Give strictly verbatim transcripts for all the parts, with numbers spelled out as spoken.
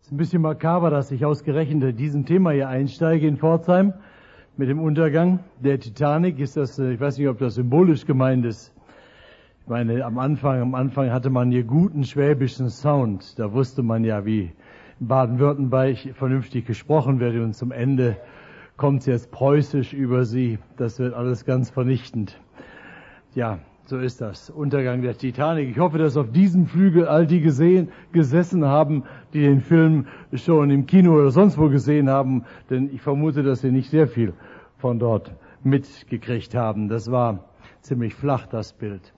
Es ist ein bisschen makaber, dass ich ausgerechnet in diesem Thema hier einsteige in Pforzheim. Mit dem Untergang der Titanic ist das, ich weiß nicht, ob das symbolisch gemeint ist. Ich meine, am Anfang, am Anfang hatte man hier guten schwäbischen Sound. Da wusste man ja, wie in Baden-Württemberg vernünftig gesprochen wird, und zum Ende kommt es jetzt preußisch über sie. Das wird alles ganz vernichtend. Ja, so ist das. Untergang der Titanic. Ich hoffe, dass auf diesem Flügel all die gesehen, gesessen haben, die den Film schon im Kino oder sonst wo gesehen haben, denn ich vermute, dass sie nicht sehr viel von dort mitgekriegt haben. Das war ziemlich flach, das Bild.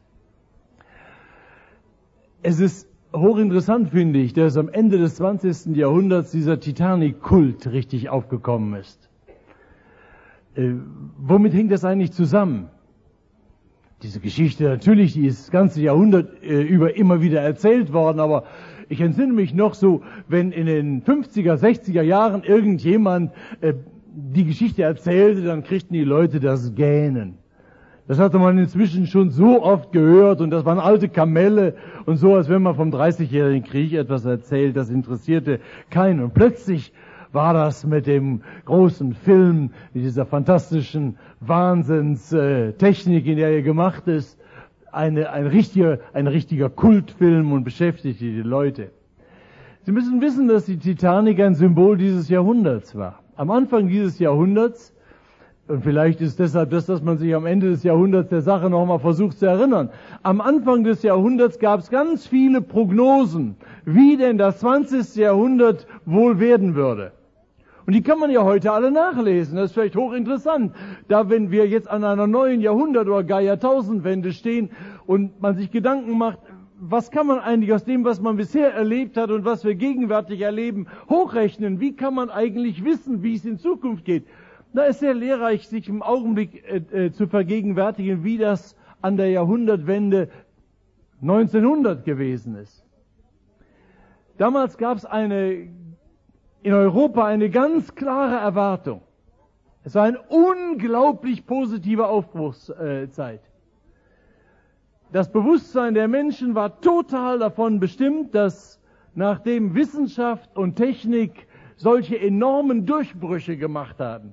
Es ist hochinteressant, finde ich, dass am Ende des zwanzigsten Jahrhunderts dieser Titanic-Kult richtig aufgekommen ist. Äh, womit hängt das eigentlich zusammen? Diese Geschichte, natürlich, die ist das ganze Jahrhundert äh, über immer wieder erzählt worden, aber ich entsinne mich noch so, wenn in den fünfziger, sechziger Jahren irgendjemand äh, die Geschichte erzählte, dann kriegten die Leute das Gähnen. Das hatte man inzwischen schon so oft gehört, und das waren alte Kamelle und so, als wenn man vom dreißigjährigen Krieg etwas erzählt. Das interessierte keinen. Und plötzlich war das mit dem großen Film, mit dieser fantastischen Wahnsinnstechnik, in der er gemacht ist, eine, ein richtiger, ein richtiger Kultfilm und beschäftigte die Leute. Sie müssen wissen, dass die Titanic ein Symbol dieses Jahrhunderts war. Am Anfang dieses Jahrhunderts, und vielleicht ist deshalb das, dass man sich am Ende des Jahrhunderts der Sache nochmal versucht zu erinnern. Am Anfang des Jahrhunderts gab es ganz viele Prognosen, wie denn das zwanzigste Jahrhundert wohl werden würde. Und die kann man ja heute alle nachlesen. Das ist vielleicht hochinteressant, da wenn wir jetzt an einer neuen Jahrhundert- oder gar Jahrtausendwende stehen und man sich Gedanken macht, was kann man eigentlich aus dem, was man bisher erlebt hat und was wir gegenwärtig erleben, hochrechnen? Wie kann man eigentlich wissen, wie es in Zukunft geht? Da ist sehr lehrreich, sich im Augenblick äh, äh, zu vergegenwärtigen, wie das an der Jahrhundertwende neunzehnhundert gewesen ist. Damals gab es eine, in Europa eine ganz klare Erwartung. Es war eine unglaublich positive Aufbruchszeit. Das Bewusstsein der Menschen war total davon bestimmt, dass nachdem Wissenschaft und Technik solche enormen Durchbrüche gemacht haben,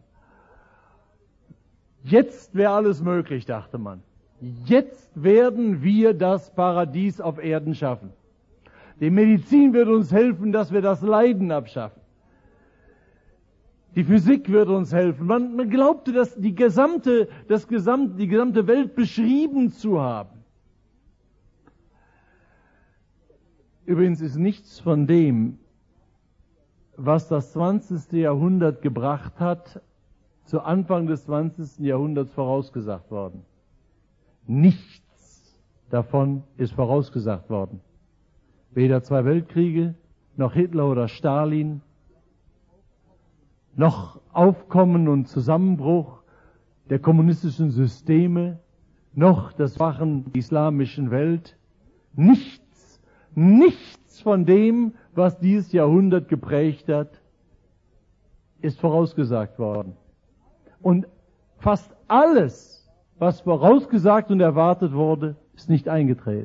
jetzt wäre alles möglich, dachte man. Jetzt werden wir das Paradies auf Erden schaffen. Die Medizin wird uns helfen, dass wir das Leiden abschaffen. Die Physik wird uns helfen. Man, man glaubte, dass die gesamte, das gesamte, die gesamte Welt beschrieben zu haben. Übrigens ist nichts von dem, was das zwanzigste Jahrhundert gebracht hat, zu Anfang des zwanzigsten Jahrhunderts vorausgesagt worden. Nichts davon ist vorausgesagt worden. Weder zwei Weltkriege, noch Hitler oder Stalin, noch Aufkommen und Zusammenbruch der kommunistischen Systeme, noch das Wachen der islamischen Welt. Nichts, nichts von dem, was dieses Jahrhundert geprägt hat, ist vorausgesagt worden. Und fast alles, was vorausgesagt und erwartet wurde, ist nicht eingetreten.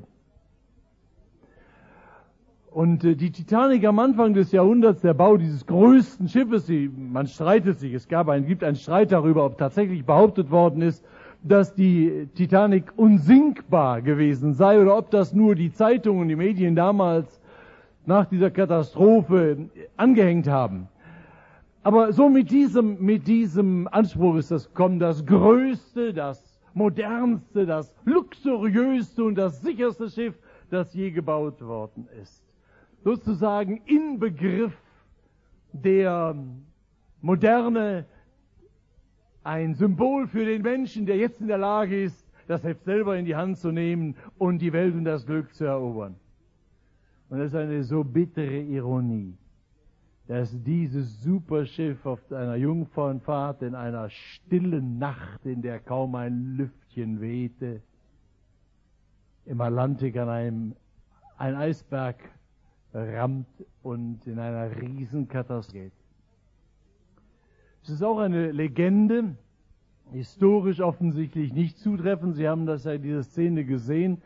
Und äh, die Titanic am Anfang des Jahrhunderts, der Bau dieses größten Schiffes, die, man streitet sich, es gab einen, gibt einen Streit darüber, ob tatsächlich behauptet worden ist, dass die Titanic unsinkbar gewesen sei, oder ob das nur die Zeitungen und die Medien damals nach dieser Katastrophe angehängt haben. Aber so mit diesem, mit diesem Anspruch ist das gekommen, das größte, das modernste, das luxuriöste und das sicherste Schiff, das je gebaut worden ist. Sozusagen Inbegriff der Moderne, ein Symbol für den Menschen, der jetzt in der Lage ist, das Heft selber in die Hand zu nehmen und die Welt und das Glück zu erobern. Und das ist eine so bittere Ironie, dass dieses Superschiff auf einer Jungfernfahrt in einer stillen Nacht, in der kaum ein Lüftchen wehte, im Atlantik an einem ein Eisberg rammt und in einer Riesenkatastrophe geht. Es ist auch eine Legende, historisch offensichtlich nicht zutreffend. Sie haben das ja, diese Szene gesehen.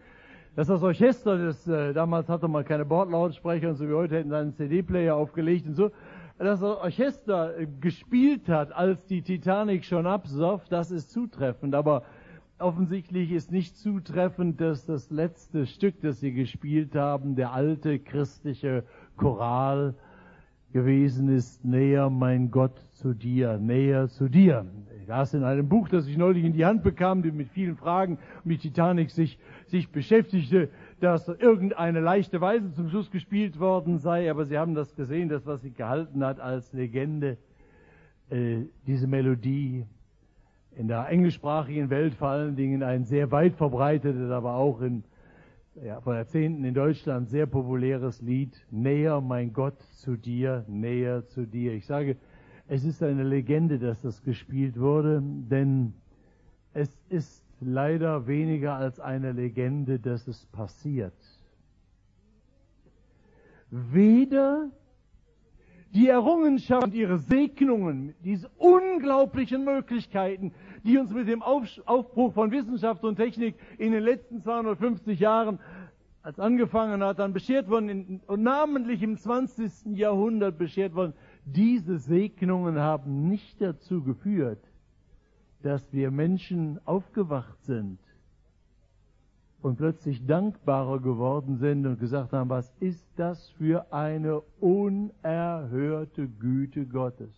dass das Orchester, das äh, damals hatte man keine Bordlautsprecher und so wie heute hätten sie einen C D-Player aufgelegt und so, dass das Orchester äh, gespielt hat, als die Titanic schon absoff, das ist zutreffend, aber offensichtlich ist nicht zutreffend, dass das letzte Stück, das sie gespielt haben, der alte christliche Choral gewesen ist, näher mein Gott zu dir, näher zu dir. Ich las in einem Buch, das ich neulich in die Hand bekam, die mit vielen Fragen um die Titanic sich, sich beschäftigte, dass irgendeine leichte Weise zum Schluss gespielt worden sei, aber sie haben das gesehen, das, was sie gehalten hat als Legende, äh, diese Melodie, in der englischsprachigen Welt vor allen Dingen ein sehr weit verbreitetes, aber auch in, ja, vor Jahrzehnten in Deutschland sehr populäres Lied, Näher mein Gott zu dir, näher zu dir. Ich sage, es ist eine Legende, dass das gespielt wurde, denn es ist leider weniger als eine Legende, dass es passiert. Weder die Errungenschaft und ihre Segnungen, diese unglaublichen Möglichkeiten, die uns mit dem Aufbruch von Wissenschaft und Technik in den letzten zweihundertfünfzig Jahren, als angefangen hat, dann beschert worden und namentlich im zwanzigsten Jahrhundert beschert worden, diese Segnungen haben nicht dazu geführt, dass wir Menschen aufgewacht sind und plötzlich dankbarer geworden sind und gesagt haben, was ist das für eine unerhörte Güte Gottes.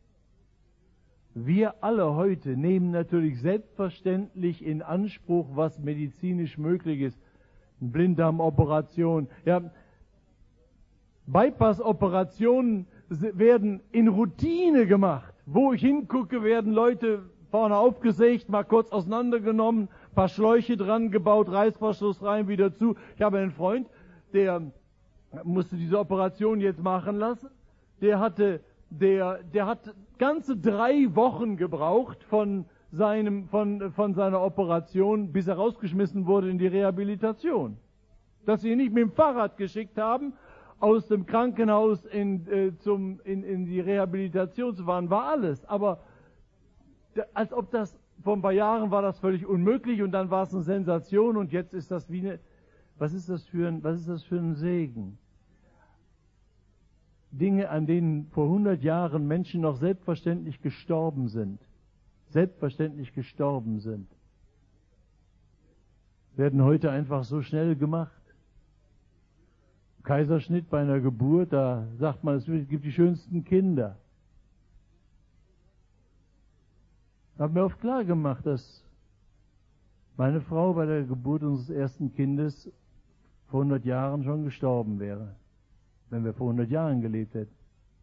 Wir alle heute nehmen natürlich selbstverständlich in Anspruch, was medizinisch möglich ist. Eine Blinddarmoperation, ja, Bypass-Operationen werden in Routine gemacht. Wo ich hingucke, werden Leute vorne aufgesägt, mal kurz auseinandergenommen, paar Schläuche dran gebaut, Reißverschluss rein, wieder zu. Ich habe einen Freund, der musste diese Operation jetzt machen lassen. Der hatte, der, der hat ganze drei Wochen gebraucht von seinem, von, von seiner Operation, bis er rausgeschmissen wurde in die Rehabilitation. Dass sie ihn nicht mit dem Fahrrad geschickt haben, aus dem Krankenhaus in, äh, zum, in, in die Rehabilitation zu fahren, war alles. Aber als ob das, vor ein paar Jahren war das völlig unmöglich und dann war es eine Sensation und jetzt ist das wie eine, was ist das für ein, was ist das für ein Segen? Dinge, an denen vor hundert Jahren Menschen noch selbstverständlich gestorben sind, selbstverständlich gestorben sind, werden heute einfach so schnell gemacht. Kaiserschnitt bei einer Geburt, da sagt man, es gibt die schönsten Kinder. Ich habe mir oft klar gemacht, dass meine Frau bei der Geburt unseres ersten Kindes vor hundert Jahren schon gestorben wäre, wenn wir vor hundert Jahren gelebt hätten.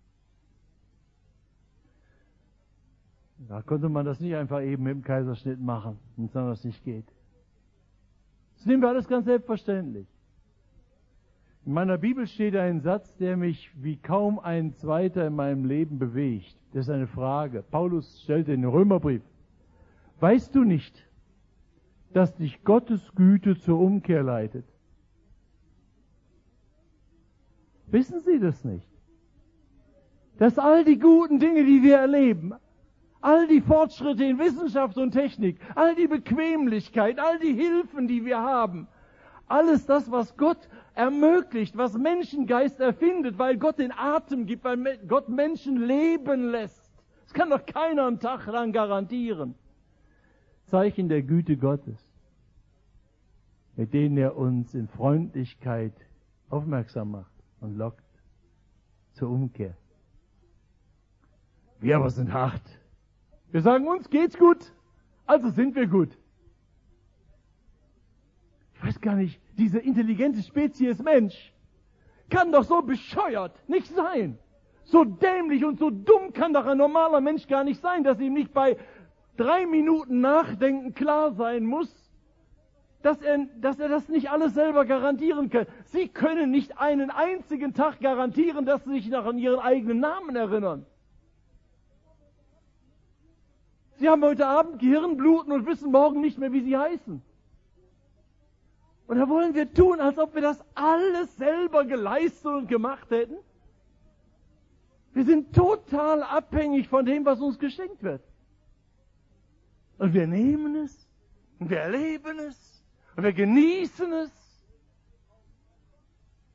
Da konnte man das nicht einfach eben mit dem Kaiserschnitt machen, wenn es anders nicht geht. Das nehmen wir alles ganz selbstverständlich. In meiner Bibel steht ein Satz, der mich wie kaum ein zweiter in meinem Leben bewegt. Das ist eine Frage. Paulus stellte in den Römerbrief: Weißt du nicht, dass dich Gottes Güte zur Umkehr leitet? Wissen Sie das nicht? Dass all die guten Dinge, die wir erleben, all die Fortschritte in Wissenschaft und Technik, all die Bequemlichkeit, all die Hilfen, die wir haben, alles das, was Gott ermöglicht, was Menschengeist erfindet, weil Gott den Atem gibt, weil Gott Menschen leben lässt. Das kann doch keiner einen Tag lang garantieren. Zeichen der Güte Gottes, mit denen er uns in Freundlichkeit aufmerksam macht und lockt zur Umkehr. Wir aber sind hart. Wir sagen, uns geht's gut, also sind wir gut. Ich weiß gar nicht, diese intelligente Spezies Mensch kann doch so bescheuert nicht sein. So dämlich und so dumm kann doch ein normaler Mensch gar nicht sein, dass ihm nicht bei drei Minuten Nachdenken klar sein muss, dass er, dass er das nicht alles selber garantieren kann. Sie können nicht einen einzigen Tag garantieren, dass Sie sich noch an Ihren eigenen Namen erinnern. Sie haben heute Abend Gehirnbluten und wissen morgen nicht mehr, wie Sie heißen. Und da wollen wir tun, als ob wir das alles selber geleistet und gemacht hätten. Wir sind total abhängig von dem, was uns geschenkt wird. Und wir nehmen es, und wir erleben es, und wir genießen es.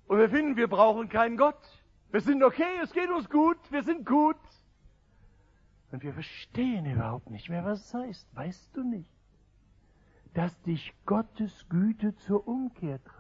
Und wir finden, wir brauchen keinen Gott. Wir sind okay, es geht uns gut, wir sind gut. Und wir verstehen überhaupt nicht mehr, was es heißt. Weißt du nicht, dass dich Gottes Güte zur Umkehr treibt?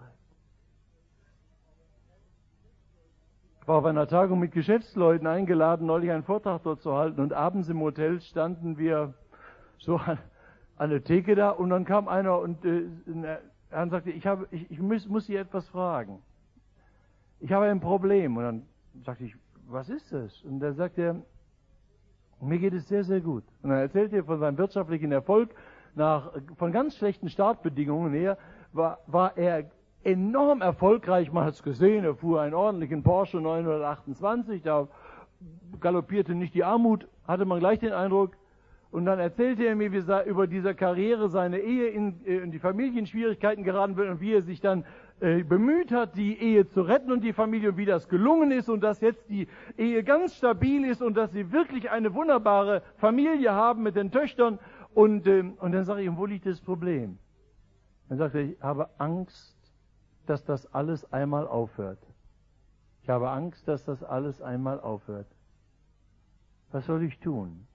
Ich war auf einer Tagung mit Geschäftsleuten eingeladen, neulich einen Vortrag dort zu halten. Und abends im Hotel standen wir so an, an der Theke da. Und dann kam einer und äh, er sagte, ich, habe, ich, ich muss, muss Sie etwas fragen. Ich habe ein Problem. Und dann sagte ich, was ist das? Und dann sagte er, mir geht es sehr, sehr gut. Und dann erzählte er von seinem wirtschaftlichen Erfolg. Nach, von ganz schlechten Startbedingungen her war, war er enorm erfolgreich. Man hat es gesehen, er fuhr einen ordentlichen Porsche neunhundertachtundzwanzig, da galoppierte nicht die Armut, hatte man gleich den Eindruck. Und dann erzählte er mir, wie er über diese Karriere seine Ehe in, in die Familienschwierigkeiten geraten wird und wie er sich dann äh, bemüht hat, die Ehe zu retten und die Familie, und wie das gelungen ist und dass jetzt die Ehe ganz stabil ist und dass sie wirklich eine wunderbare Familie haben mit den Töchtern. Und, äh, und dann sage ich ihm, wo liegt das Problem? Dann sagte er, ich habe Angst, dass das alles einmal aufhört. Ich habe Angst, dass das alles einmal aufhört. Was soll ich tun?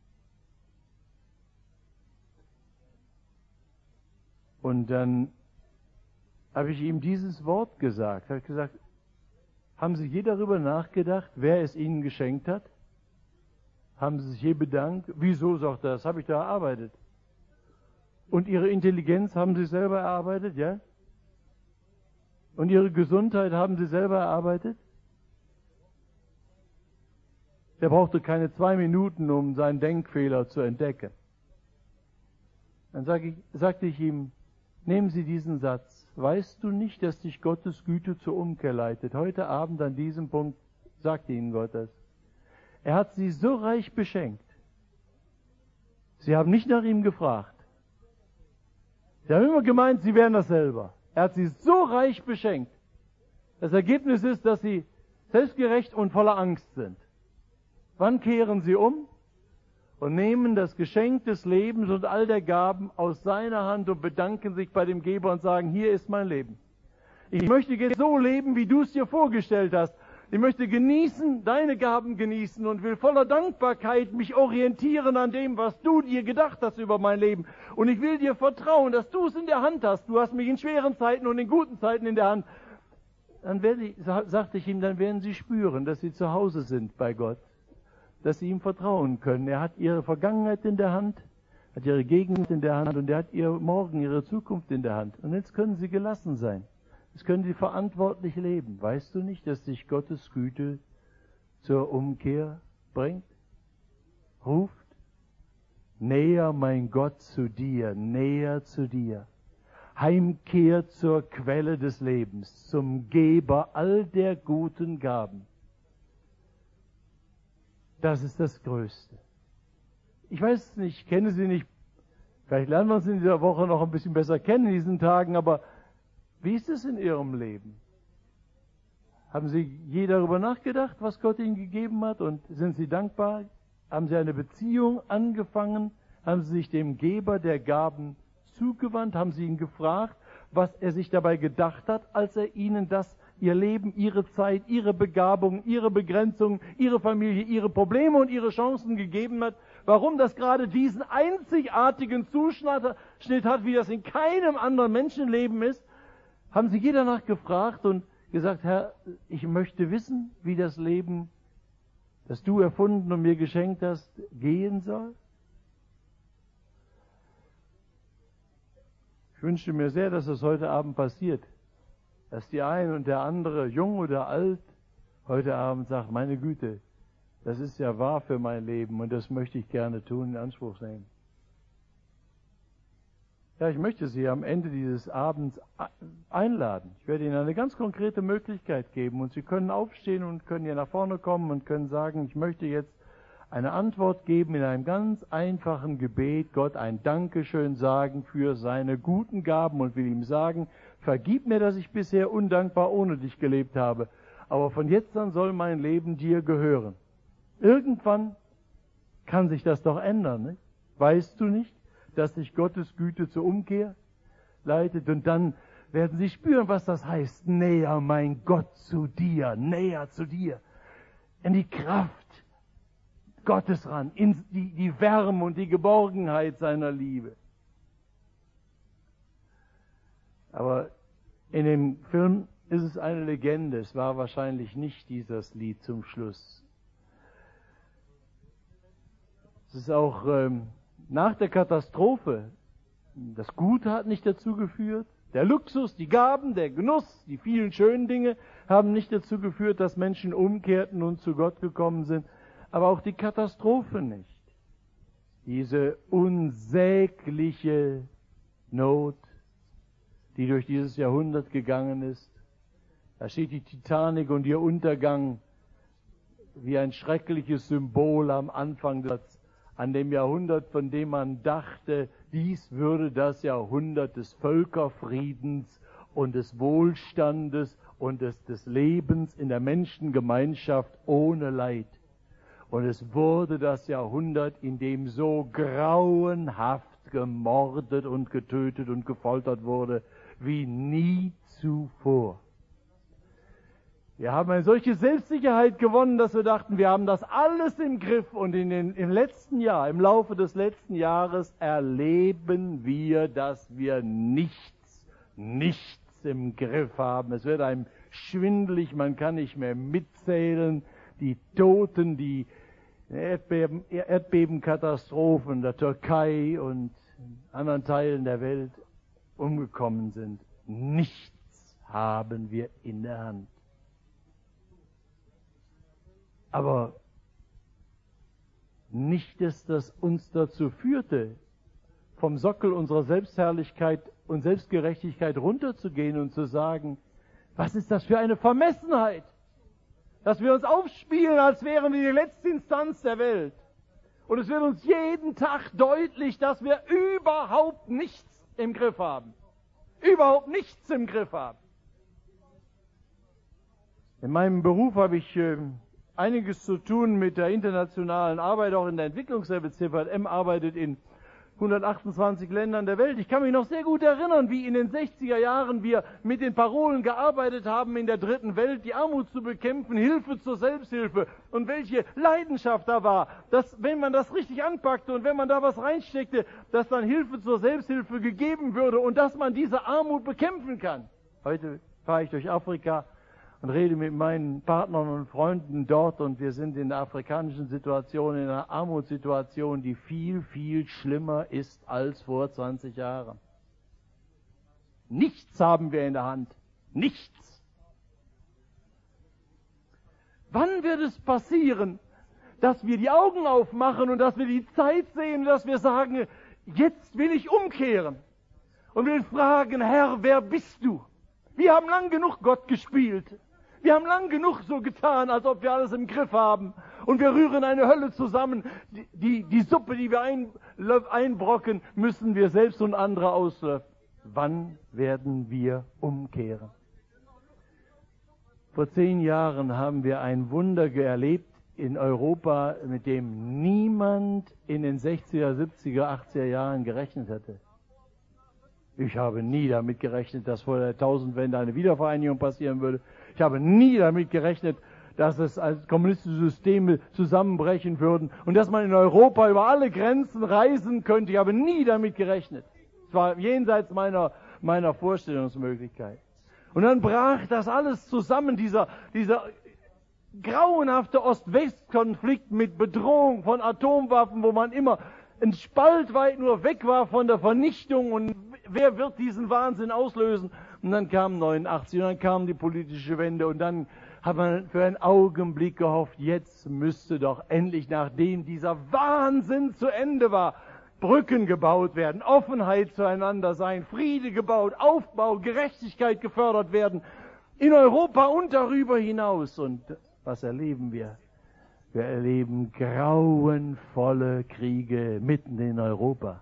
Und dann habe ich ihm dieses Wort gesagt. Ich habe gesagt, haben Sie je darüber nachgedacht, wer es Ihnen geschenkt hat? Haben Sie sich je bedankt? Wieso, sagt er, das habe ich da erarbeitet. Und Ihre Intelligenz haben Sie selber erarbeitet, ja? Und Ihre Gesundheit haben Sie selber erarbeitet? Er brauchte keine zwei Minuten, um seinen Denkfehler zu entdecken. Dann sag ich, sagte ich ihm, nehmen Sie diesen Satz. Weißt du nicht, dass dich Gottes Güte zur Umkehr leitet? Heute Abend an diesem Punkt sagte Ihnen Gott das. Er hat Sie so reich beschenkt. Sie haben nicht nach ihm gefragt. Sie haben immer gemeint, Sie wären das selber. Er hat sie so reich beschenkt. Das Ergebnis ist, dass sie selbstgerecht und voller Angst sind. Wann kehren sie um und nehmen das Geschenk des Lebens und all der Gaben aus seiner Hand und bedanken sich bei dem Geber und sagen, hier ist mein Leben. Ich möchte jetzt so leben, wie du es dir vorgestellt hast. Ich möchte genießen, deine Gaben genießen und will voller Dankbarkeit mich orientieren an dem, was du dir gedacht hast über mein Leben. Und ich will dir vertrauen, dass du es in der Hand hast. Du hast mich in schweren Zeiten und in guten Zeiten in der Hand. Dann werde ich, sagte ich ihm, dann werden sie spüren, dass sie zu Hause sind bei Gott, dass sie ihm vertrauen können. Er hat ihre Vergangenheit in der Hand, hat ihre Gegenwart in der Hand und er hat ihr Morgen, ihre Zukunft in der Hand. Und jetzt können sie gelassen sein. Jetzt können sie verantwortlich leben. Weißt du nicht, dass dich Gottes Güte zur Umkehr bringt? Ruft, näher mein Gott zu dir, näher zu dir. Heimkehr zur Quelle des Lebens, zum Geber all der guten Gaben. Das ist das Größte. Ich weiß es nicht, ich kenne sie nicht. Vielleicht lernen wir uns in dieser Woche noch ein bisschen besser kennen in diesen Tagen, aber wie ist es in Ihrem Leben? Haben Sie je darüber nachgedacht, was Gott Ihnen gegeben hat? Und sind Sie dankbar? Haben Sie eine Beziehung angefangen? Haben Sie sich dem Geber der Gaben zugewandt? Haben Sie ihn gefragt, was er sich dabei gedacht hat, als er Ihnen das, Ihr Leben, Ihre Zeit, Ihre Begabung, Ihre Begrenzungen, Ihre Familie, Ihre Probleme und Ihre Chancen gegeben hat? Warum das gerade diesen einzigartigen Zuschnitt hat, wie das in keinem anderen Menschenleben ist? Haben Sie je danach gefragt und gesagt, Herr, ich möchte wissen, wie das Leben, das du erfunden und mir geschenkt hast, gehen soll? Ich wünschte mir sehr, dass das heute Abend passiert, dass die eine und der andere, jung oder alt, heute Abend sagt, meine Güte, das ist ja wahr für mein Leben und das möchte ich gerne tun, in Anspruch nehmen. Ja, ich möchte Sie am Ende dieses Abends einladen. Ich werde Ihnen eine ganz konkrete Möglichkeit geben und Sie können aufstehen und können hier nach vorne kommen und können sagen, ich möchte jetzt eine Antwort geben in einem ganz einfachen Gebet, Gott ein Dankeschön sagen für seine guten Gaben und will ihm sagen, vergib mir, dass ich bisher undankbar ohne dich gelebt habe, aber von jetzt an soll mein Leben dir gehören. Irgendwann kann sich das doch ändern, nicht? Weißt du nicht, dass sich Gottes Güte zur Umkehr leitet? Und dann werden sie spüren, was das heißt. Näher, mein Gott, zu dir, näher zu dir. In die Kraft Gottes ran, in die, die Wärme und die Geborgenheit seiner Liebe. Aber in dem Film ist es eine Legende. Es war wahrscheinlich nicht dieses Lied zum Schluss. Es ist auch ähm, nach der Katastrophe. Das Gute hat nicht dazu geführt. Der Luxus, die Gaben, der Genuss, die vielen schönen Dinge haben nicht dazu geführt, dass Menschen umkehrten und zu Gott gekommen sind. Aber auch die Katastrophe nicht. Diese unsägliche Not, die durch dieses Jahrhundert gegangen ist. Da steht die Titanic und ihr Untergang wie ein schreckliches Symbol am Anfang des, an dem Jahrhundert, von dem man dachte, dies würde das Jahrhundert des Völkerfriedens und des Wohlstandes und des, des Lebens in der Menschengemeinschaft ohne Leid. Und es wurde das Jahrhundert, in dem so grauenhaft gemordet und getötet und gefoltert wurde, wie nie zuvor. Wir haben eine solche Selbstsicherheit gewonnen, dass wir dachten, wir haben das alles im Griff. Und in den, im letzten Jahr, im Laufe des letzten Jahres erleben wir, dass wir nichts, nichts im Griff haben. Es wird einem schwindelig, man kann nicht mehr mitzählen. Die Toten, die Erdbeben, Erdbebenkatastrophen in der Türkei und in anderen Teilen der Welt umgekommen sind. Nichts haben wir in der Hand. Aber nicht, dass das uns dazu führte, vom Sockel unserer Selbstherrlichkeit und Selbstgerechtigkeit runterzugehen und zu sagen, was ist das für eine Vermessenheit, dass wir uns aufspielen, als wären wir die letzte Instanz der Welt. Und es wird uns jeden Tag deutlich, dass wir überhaupt nichts im Griff haben. Überhaupt nichts im Griff haben. In meinem Beruf habe ich äh, einiges zu tun mit der internationalen Arbeit, auch in der Entwicklungshilfe. C V M arbeitet in hundertachtundzwanzig Ländern der Welt. Ich kann mich noch sehr gut erinnern, wie in den sechziger Jahren wir mit den Parolen gearbeitet haben, in der dritten Welt die Armut zu bekämpfen, Hilfe zur Selbsthilfe, und welche Leidenschaft da war, dass wenn man das richtig anpackte und wenn man da was reinsteckte, dass dann Hilfe zur Selbsthilfe gegeben würde und dass man diese Armut bekämpfen kann. Heute fahre ich durch Afrika und rede mit meinen Partnern und Freunden dort, und wir sind in der afrikanischen Situation, in einer Armutssituation, die viel, viel schlimmer ist als vor zwanzig Jahren. Nichts haben wir in der Hand. Nichts. Wann wird es passieren, dass wir die Augen aufmachen und dass wir die Zeit sehen, dass wir sagen, jetzt will ich umkehren und will fragen, Herr, wer bist du? Wir haben lang genug Gott gespielt. Wir haben lang genug so getan, als ob wir alles im Griff haben. Und wir rühren eine Hölle zusammen. Die, die, die Suppe, die wir ein, einbrocken, müssen wir selbst und andere auslöffeln. Wann werden wir umkehren? Vor zehn Jahren haben wir ein Wunder erlebt in Europa, mit dem niemand in den sechziger, siebziger, achtziger Jahren gerechnet hätte. Ich habe nie damit gerechnet, dass vor der Jahrtausendwende eine Wiedervereinigung passieren würde. Ich habe nie damit gerechnet, dass es als kommunistische Systeme zusammenbrechen würden und dass man in Europa über alle Grenzen reisen könnte. Ich habe nie damit gerechnet. Es war jenseits meiner, meiner Vorstellungsmöglichkeit. Und dann brach das alles zusammen, dieser, dieser grauenhafte Ost-West-Konflikt mit Bedrohung von Atomwaffen, wo man immer ein Spalt weit nur weg war von der Vernichtung, und wer wird diesen Wahnsinn auslösen? Und dann kam neunundachtzig und dann kam die politische Wende, und dann hat man für einen Augenblick gehofft, jetzt müsste doch endlich, nachdem dieser Wahnsinn zu Ende war, Brücken gebaut werden, Offenheit zueinander sein, Friede gebaut, Aufbau, Gerechtigkeit gefördert werden, in Europa und darüber hinaus. Und was erleben wir? Wir erleben grauenvolle Kriege mitten in Europa.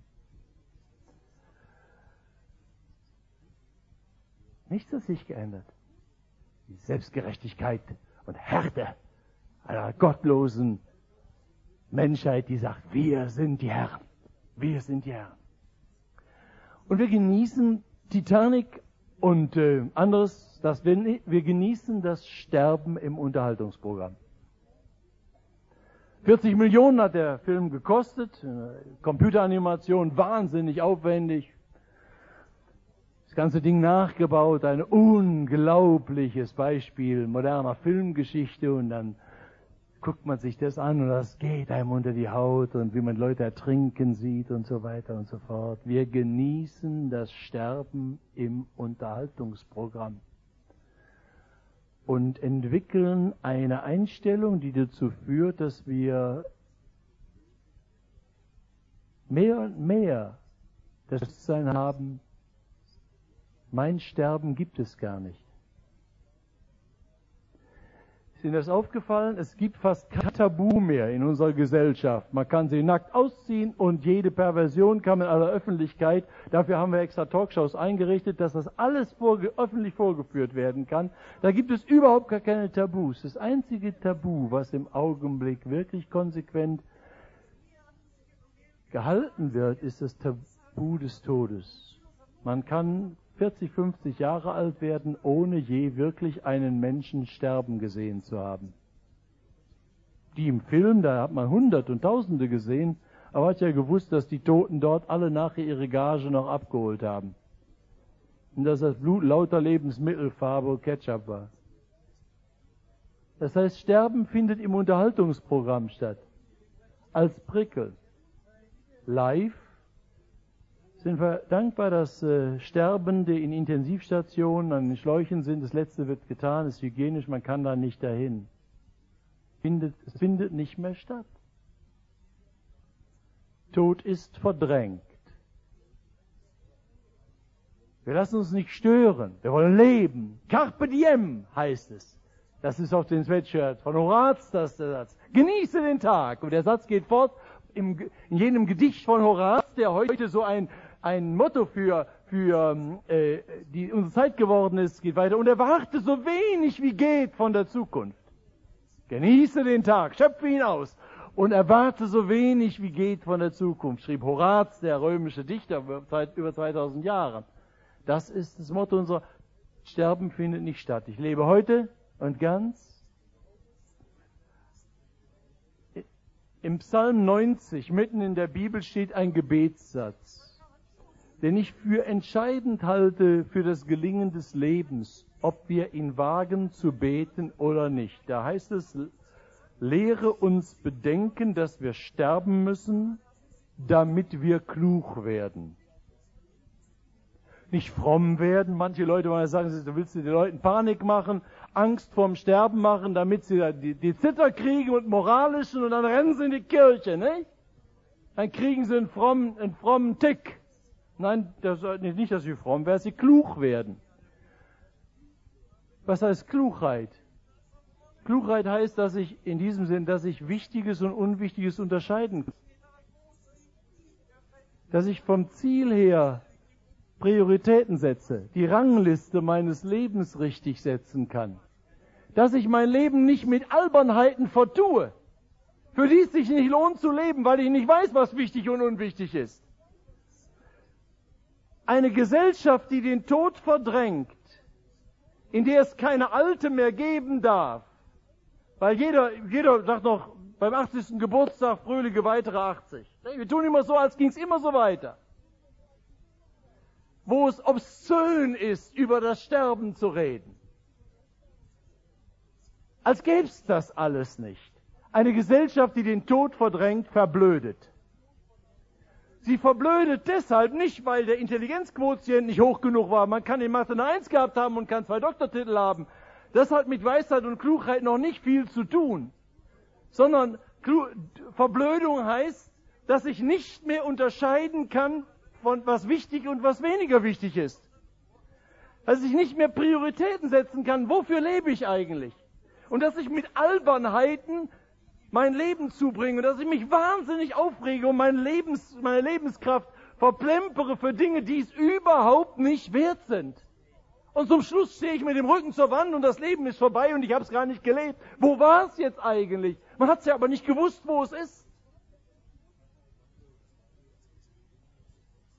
Nichts hat sich geändert. Die Selbstgerechtigkeit und Härte einer gottlosen Menschheit, die sagt, wir sind die Herren. Wir sind die Herren. Und wir genießen Titanic Und äh, anderes, dass wir, wir genießen das Sterben im Unterhaltungsprogramm. vierzig Millionen hat der Film gekostet, Computeranimation, wahnsinnig aufwendig. Das ganze Ding nachgebaut, ein unglaubliches Beispiel moderner Filmgeschichte, und dann guckt man sich das an und das geht einem unter die Haut und wie man Leute ertrinken sieht und so weiter und so fort. Wir genießen das Sterben im Unterhaltungsprogramm und entwickeln eine Einstellung, die dazu führt, dass wir mehr und mehr das Bewusstsein haben, mein Sterben gibt es gar nicht. Ist Ihnen das aufgefallen? Es gibt fast kein Tabu mehr in unserer Gesellschaft. Man kann sie nackt ausziehen und jede Perversion kann in aller Öffentlichkeit. Dafür haben wir extra Talkshows eingerichtet, dass das alles vorge- öffentlich vorgeführt werden kann. Da gibt es überhaupt gar keine Tabus. Das einzige Tabu, was im Augenblick wirklich konsequent gehalten wird, ist das Tabu des Todes. Man kann vierzig, fünfzig Jahre alt werden, ohne je wirklich einen Menschen sterben gesehen zu haben. Die im Film, da hat man Hunderte und Tausende gesehen, aber hat ja gewusst, dass die Toten dort alle nachher ihre Gage noch abgeholt haben. Und dass das Blut lauter Lebensmittelfarbe und Ketchup war. Das heißt, Sterben findet im Unterhaltungsprogramm statt. Als Prickel. Live sind wir dankbar, dass äh, Sterbende in Intensivstationen an den Schläuchen sind. Das Letzte wird getan, ist hygienisch, man kann da nicht dahin. Findet, es findet nicht mehr statt. Tod ist verdrängt. Wir lassen uns nicht stören, wir wollen leben. Carpe diem heißt es. Das ist auf den Sweatshirt von Horaz, das ist der Satz. Genieße den Tag. Und der Satz geht fort im, in jenem Gedicht von Horaz, der heute so ein ein Motto für, für äh, die unsere Zeit geworden ist, geht weiter. Und erwarte so wenig wie geht von der Zukunft. Genieße den Tag, schöpfe ihn aus und erwarte so wenig wie geht von der Zukunft, schrieb Horaz, der römische Dichter, seit über zweitausend Jahren. Das ist das Motto unserer Sterben findet nicht statt. Ich lebe heute und ganz. Im Psalm neunzig, mitten in der Bibel, steht ein Gebetssatz, den ich für entscheidend halte für das Gelingen des Lebens, ob wir ihn wagen zu beten oder nicht. Da heißt es, lehre uns bedenken, dass wir sterben müssen, damit wir klug werden. Nicht fromm werden. Manche Leute wollen sagen, du willst den Leuten Panik machen, Angst vorm Sterben machen, damit sie die, die Zitter kriegen und moralischen, und dann rennen sie in die Kirche, nicht? Dann kriegen sie einen frommen, einen frommen Tick. Nein, das, nicht, dass sie fromm werden, sie klug werden. Was heißt Klugheit? Klugheit heißt, dass ich in diesem Sinn, dass ich Wichtiges und Unwichtiges unterscheiden kann. Dass ich vom Ziel her Prioritäten setze, die Rangliste meines Lebens richtig setzen kann. Dass ich mein Leben nicht mit Albernheiten vertue, für die es sich nicht lohnt zu leben, weil ich nicht weiß, was wichtig und unwichtig ist. Eine Gesellschaft, die den Tod verdrängt, in der es keine Alte mehr geben darf, weil jeder, jeder sagt noch beim achtzigsten Geburtstag fröhliche weitere achtzig. Wir tun immer so, als ging es immer so weiter. Wo es obszön ist, über das Sterben zu reden. Als gäbe es das alles nicht. Eine Gesellschaft, die den Tod verdrängt, verblödet. Sie verblödet deshalb nicht, weil der Intelligenzquotient nicht hoch genug war. Man kann in Mathe eine Eins gehabt haben und kann zwei Doktortitel haben. Das hat mit Weisheit und Klugheit noch nicht viel zu tun. Sondern Klu- Verblödung heißt, dass ich nicht mehr unterscheiden kann, von was wichtig und was weniger wichtig ist. Dass ich nicht mehr Prioritäten setzen kann, wofür lebe ich eigentlich? Und dass ich mit Albernheiten mein Leben zubringe, dass ich mich wahnsinnig aufrege und meine, Lebens, meine Lebenskraft verplempere für Dinge, die es überhaupt nicht wert sind. Und zum Schluss stehe ich mit dem Rücken zur Wand und das Leben ist vorbei und ich habe es gar nicht gelebt. Wo war es jetzt eigentlich? Man hat es ja aber nicht gewusst, wo es ist.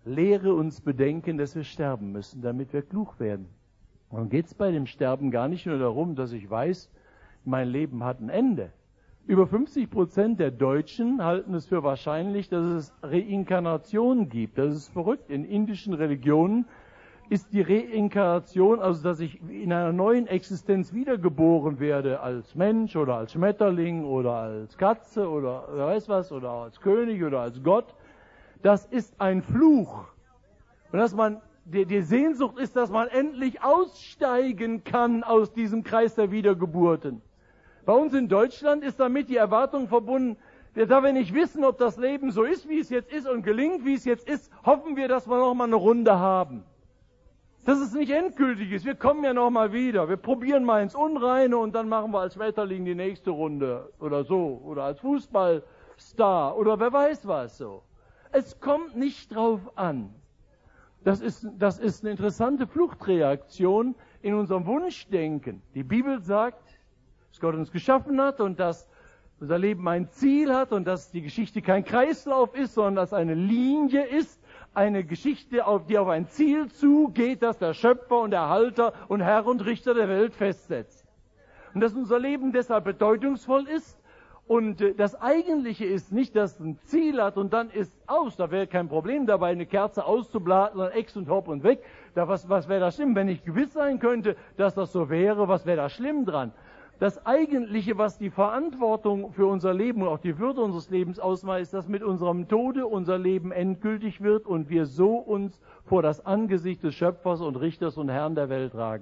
lehre uns bedenken, dass wir sterben müssen, damit wir klug werden. Nun geht es bei dem Sterben gar nicht nur darum, dass ich weiß, mein Leben hat ein Ende. Über fünfzig Prozent der Deutschen halten es für wahrscheinlich, dass es Reinkarnation gibt. Das ist verrückt. In indischen Religionen ist die Reinkarnation, also dass ich in einer neuen Existenz wiedergeboren werde, als Mensch oder als Schmetterling oder als Katze oder wer weiß was, oder als König oder als Gott, das ist ein Fluch. Und dass man, die, die Sehnsucht ist, dass man endlich aussteigen kann aus diesem Kreis der Wiedergeburten. Bei uns in Deutschland ist damit die Erwartung verbunden, da wir nicht wissen, ob das Leben so ist, wie es jetzt ist und gelingt, wie es jetzt ist, hoffen wir, dass wir noch mal eine Runde haben. Dass es nicht endgültig ist. Wir kommen ja noch mal wieder. Wir probieren mal ins Unreine und dann machen wir als Schmetterling die nächste Runde oder so. Oder als Fußballstar oder wer weiß was so. Es kommt nicht drauf an. Das ist, das ist eine interessante Fluchtreaktion in unserem Wunschdenken. Die Bibel sagt, dass Gott uns geschaffen hat und dass unser Leben ein Ziel hat und dass die Geschichte kein Kreislauf ist, sondern dass eine Linie ist, eine Geschichte, die auf ein Ziel zugeht, das der Schöpfer und Erhalter und Herr und Richter der Welt festsetzt. Und dass unser Leben deshalb bedeutungsvoll ist und das Eigentliche ist nicht, dass es ein Ziel hat und dann ist aus, da wäre kein Problem dabei, eine Kerze auszublasen, dann ex und hopp und weg. Da, was was wäre da schlimm? Wenn ich gewiss sein könnte, dass das so wäre, was wäre da schlimm dran? Das Eigentliche, was die Verantwortung für unser Leben und auch die Würde unseres Lebens ausmacht, ist, dass mit unserem Tode unser Leben endgültig wird und wir so uns vor das Angesicht des Schöpfers und Richters und Herrn der Welt tragen.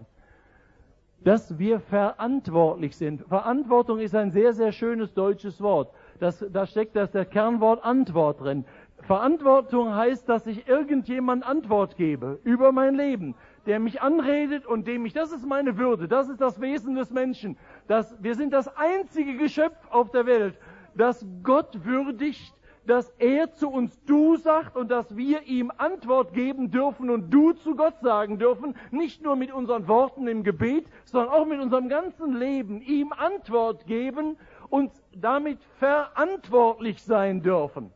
Dass wir verantwortlich sind. Verantwortung ist ein sehr, sehr schönes deutsches Wort. Das, da steckt das, das Kernwort Antwort drin. Verantwortung heißt, dass ich irgendjemand Antwort gebe über mein Leben, der mich anredet und dem ich, das ist meine Würde, das ist das Wesen des Menschen. Das, wir sind das einzige Geschöpf auf der Welt, das Gott würdigt, dass er zu uns Du sagt und dass wir ihm Antwort geben dürfen und Du zu Gott sagen dürfen, nicht nur mit unseren Worten im Gebet, sondern auch mit unserem ganzen Leben ihm Antwort geben und damit verantwortlich sein dürfen.